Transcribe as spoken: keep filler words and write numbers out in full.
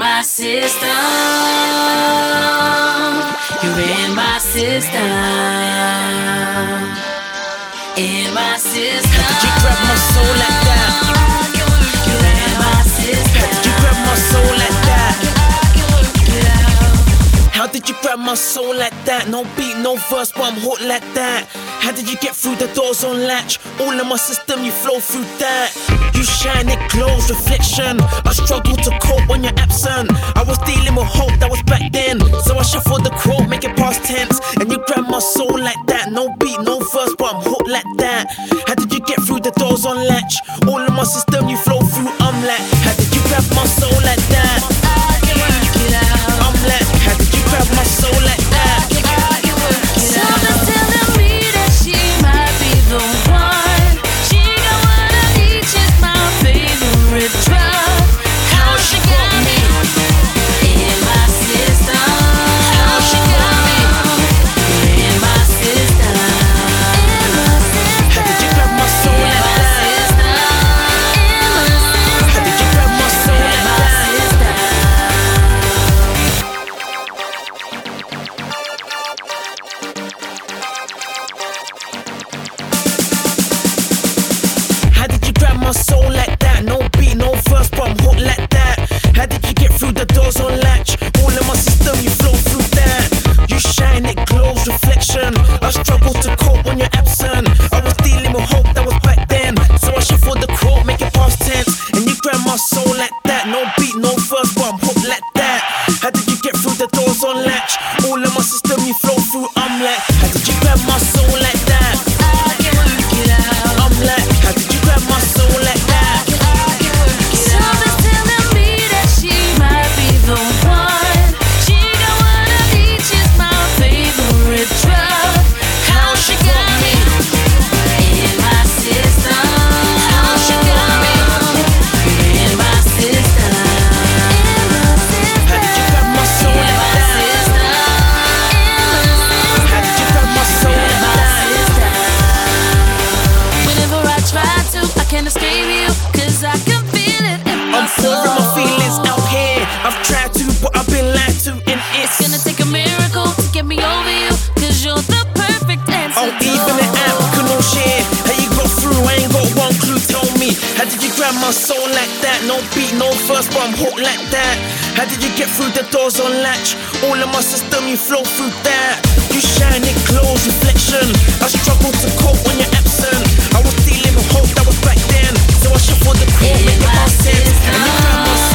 my system. You're in my system. In my system. How did you grab my soul like that? You're in my system. How did you grab my soul like that? How did you grab my soul like that? No beat, no verse, but I'm hooked like that. How did you get through the doors on latch? All in my system, you flow through that. You shine, it glows, reflection. I struggle to cope when you're absent. I was dealing with hope, that was back then. So I shuffle the quote, make it past tense. And you grab my soul like that. No beat, no verse, but I'm hooked like that. How did you get through the doors on latch? All in my system, you flow through, I'm like. How did you grab my soul like that? I'm like, how did you grab my soul like that? Something's telling me that she might be the one. She got what I need, she's my favorite drug. How she got me in my system. How she got me in my system. How did you grab my soul like that? How did you grab my soul like that? How did you grab my soul like that? No beat, no verse, but I'm hooked like that. How did you get through the doors on latch? All in my system, you flow through that. You shine, it glows, reflection. I struggle to cope when you're absent. I was dealing with hope, that was back then. So I shuffle the quote, make it past tense. And you grab my soul like that. No beat, no verse, but I'm hooked like that. How did you get through the doors on latch? All in my system, you flow through, I'm like. How did you grab my soul like that? I'm like, how did you grab my soul like that? Something's telling me that she might be the one. She got what I need, she's my favorite drug. How she got me in my system. How she got me in my system. How did you grab my soul like that? How did you grab my soul like that? Whenever I try to, I can't escape you, cause I can feel it in my I'm soul. pouring my feelings out here. I've tried to, but I've been lied to, and It's it's gonna take a miracle to get me over you, cause you're the perfect answer. oh, even an app can all share. How you got through? I ain't got one clue. Tell me, how did you grab my soul like that? No beat, no verse, but I'm hooked like that. How did you get through the doors on latch? All in my system, you flow through that. You shine, it glows, reflection. I struggle to cope when you're absent. I was dealing with hope, that was back then. So I shuffle the quote, make it past tense. And you grab my